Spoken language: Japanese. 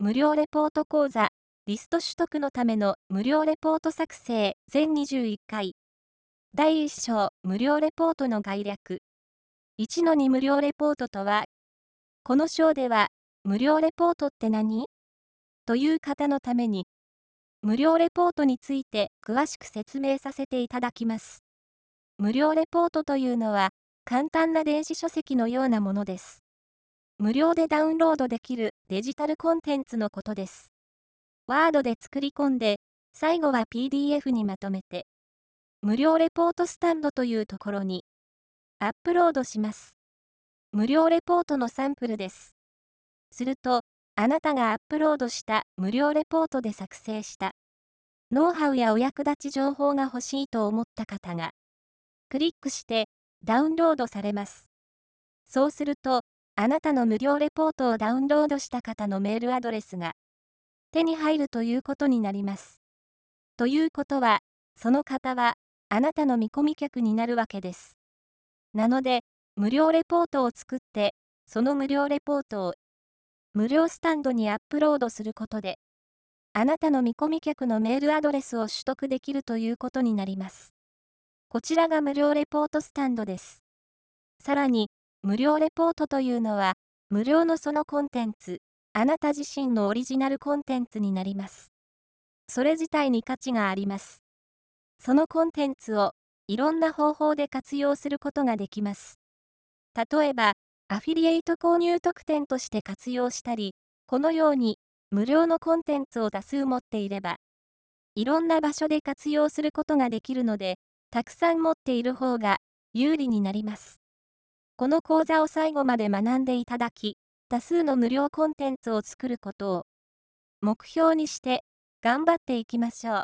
無料レポート講座、リスト取得のための無料レポート作成全21回。第1章無料レポートの概略。1-2無料レポートとは、この章では、無料レポートって何？という方のために、無料レポートについて詳しく説明させていただきます。無料レポートというのは、簡単な電子書籍のようなものです。無料でダウンロードできるデジタルコンテンツのことです。ワードで作り込んで、最後は PDF にまとめて、無料レポートスタンドというところに、アップロードします。無料レポートのサンプルです。すると、あなたがアップロードした無料レポートで作成した、ノウハウやお役立ち情報が欲しいと思った方が、クリックしてダウンロードされます。そうすると、あなたの無料レポートをダウンロードした方のメールアドレスが手に入るということになります。ということは、その方はあなたの見込み客になるわけです。なので、無料レポートを作って、その無料レポートを無料スタンドにアップロードすることで、あなたの見込み客のメールアドレスを取得できるということになります。こちらが無料レポートスタンドです。さらに、無料レポートというのは、無料のそのコンテンツ、あなた自身のオリジナルコンテンツになります。それ自体に価値があります。そのコンテンツを、いろんな方法で活用することができます。例えば、アフィリエイト購入特典として活用したり、このように、無料のコンテンツを多数持っていれば、いろんな場所で活用することができるので、たくさん持っている方が有利になります。この講座を最後まで学んでいただき、多数の無料コンテンツを作ることを目標にして頑張っていきましょう。